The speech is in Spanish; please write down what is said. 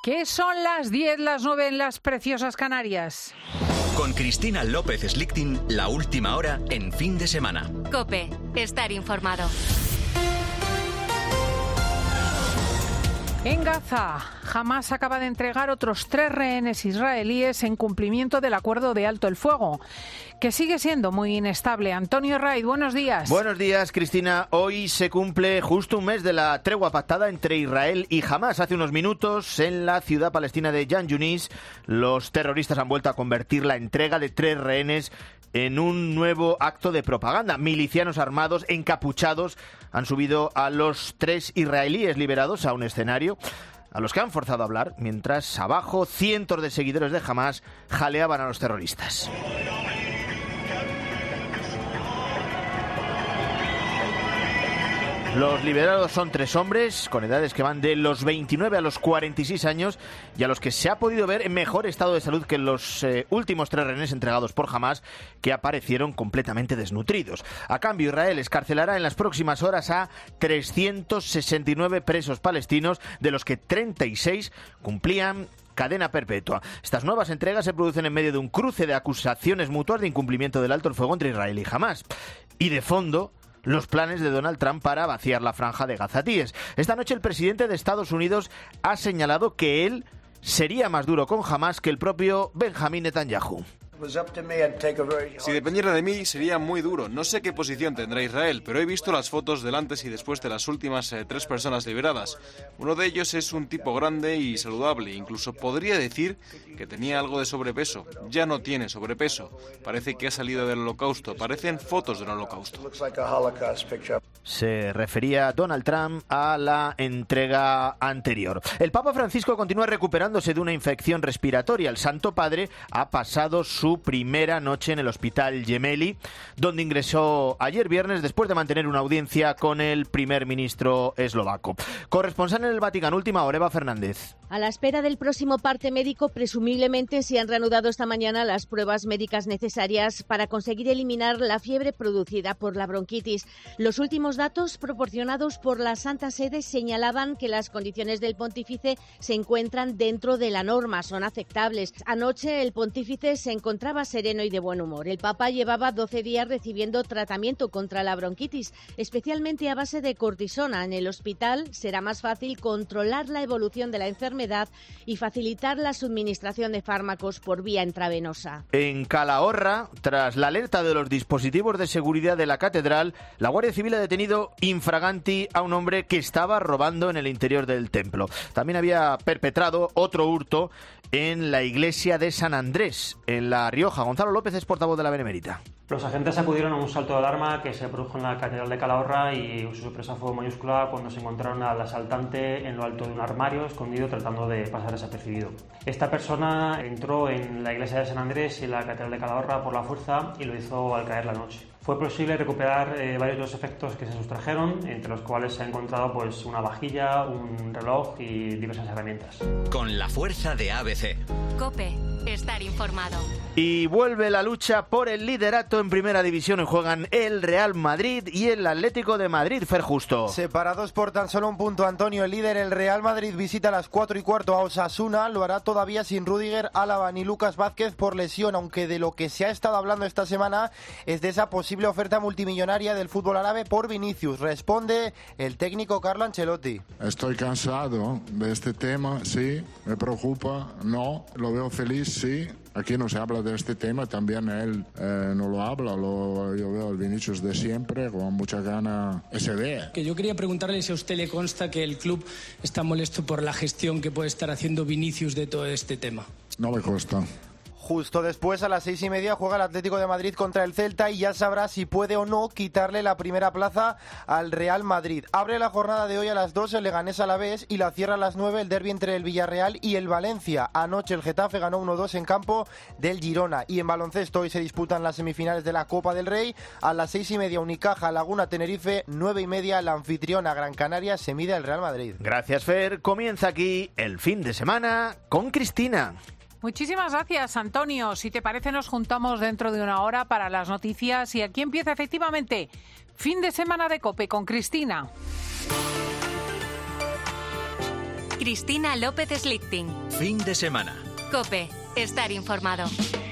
¿Qué son las 10, las 9 en las preciosas Canarias? Con Cristina López Slichting, la última hora en Fin de Semana. COPE, estar informado. En Gaza, Hamás acaba de entregar otros 3 rehenes israelíes en cumplimiento del acuerdo de alto el fuego, que sigue siendo muy inestable. Antonio Raid, buenos días. Buenos días, Cristina. Hoy se cumple justo un mes de la tregua pactada entre Israel y Hamás. Hace unos minutos, en la ciudad palestina de Jan Yunis, los terroristas han vuelto a convertir la entrega de 3 rehenes en un nuevo acto de propaganda. Milicianos armados, encapuchados, han subido a los 3 israelíes liberados a un escenario a los que han forzado a hablar, mientras abajo cientos de seguidores de Hamás jaleaban a los terroristas. Los liberados son 3 hombres con edades que van de los 29 a los 46 años y a los que se ha podido ver en mejor estado de salud que los últimos 3 rehenes entregados por Hamás, que aparecieron completamente desnutridos. A cambio, Israel escarcelará en las próximas horas a 369 presos palestinos, de los que 36 cumplían cadena perpetua. Estas nuevas entregas se producen en medio de un cruce de acusaciones mutuas de incumplimiento del alto el fuego entre Israel y Hamás. Y de fondo, los planes de Donald Trump para vaciar la franja de gazatíes. Esta noche el presidente de Estados Unidos ha señalado que él sería más duro con Hamás que el propio Benjamín Netanyahu. Si dependiera de mí, sería muy duro. No sé qué posición tendrá Israel, pero he visto las fotos del antes y después de las últimas 3 personas liberadas. Uno de ellos es un tipo grande y saludable. Incluso podría decir que tenía algo de sobrepeso. Ya no tiene sobrepeso. Parece que ha salido del Holocausto. Parecen fotos del Holocausto. Se refería Donald Trump a la entrega anterior. El Papa Francisco continúa recuperándose de una infección respiratoria. El Santo Padre ha pasado su primera noche en el Hospital Gemelli, donde ingresó ayer viernes después de mantener una audiencia con el primer ministro eslovaco. Corresponsal en el Vaticano, última hora, Eva Fernández. A la espera del próximo parte médico, presumiblemente se han reanudado esta mañana las pruebas médicas necesarias para conseguir eliminar la fiebre producida por la bronquitis. Los últimos datos proporcionados por la Santa Sede señalaban que las condiciones del pontífice se encuentran dentro de la norma, son aceptables. Anoche el pontífice se encontraba sereno y de buen humor. El Papa llevaba 12 días recibiendo tratamiento contra la bronquitis, especialmente a base de cortisona. En el hospital será más fácil controlar la evolución de la enfermedad y facilitar la suministración de fármacos por vía intravenosa. En Calahorra, tras la alerta de los dispositivos de seguridad de la catedral, la Guardia Civil ha detenido infraganti a un hombre que estaba robando en el interior del templo. También había perpetrado otro hurto en la iglesia de San Andrés, en La Rioja. Gonzalo López es portavoz de la Benemérita. Los agentes acudieron a un salto de alarma que se produjo en la Catedral de Calahorra y su sorpresa fue mayúscula cuando se encontraron al asaltante en lo alto de un armario escondido tratando de pasar desapercibido. Esta persona entró en la iglesia de San Andrés y la Catedral de Calahorra por la fuerza y lo hizo al caer la noche. Fue posible recuperar varios de los efectos que se sustrajeron, entre los cuales se ha encontrado una vajilla, un reloj y diversas herramientas. Con la fuerza de ABC. COPE, estar informado. Y vuelve la lucha por el liderato en Primera División. Juegan el Real Madrid y el Atlético de Madrid, Fer Justo. Separados por tan solo un punto, Antonio, el líder, el Real Madrid, visita a las 4:15 a Osasuna. Lo hará todavía sin Rüdiger, Álava ni Lucas Vázquez por lesión, aunque de lo que se ha estado hablando esta semana es de esa posible oferta multimillonaria del fútbol árabe por Vinicius. Responde el técnico Carlo Ancelotti. Estoy cansado de este tema, sí. Me preocupa, no. Lo veo feliz, sí. Aquí no se habla de este tema, también él no lo habla. Yo veo al Vinicius de siempre, con mucha gana ese día. Que yo quería preguntarle si a usted le consta que el club está molesto por la gestión que puede estar haciendo Vinicius de todo este tema. No me consta. Justo después, a las 6:30, juega el Atlético de Madrid contra el Celta y ya sabrá si puede o no quitarle la primera plaza al Real Madrid. Abre la jornada de hoy a las 2 el Leganés Alavés y la cierra a las 9 el derbi entre el Villarreal y el Valencia. Anoche el Getafe ganó 1-2 en campo del Girona. Y en baloncesto hoy se disputan las semifinales de la Copa del Rey. A las 6:30 Unicaja, Laguna Tenerife, 9:30 la anfitriona Gran Canaria se mide al Real Madrid. Gracias, Fer. Comienza aquí el fin de semana con Cristina. Muchísimas gracias, Antonio. Si te parece, nos juntamos dentro de una hora para las noticias y aquí empieza efectivamente Fin de Semana de COPE con Cristina. Cristina López Slichting. Fin de semana. COPE. Estar informado.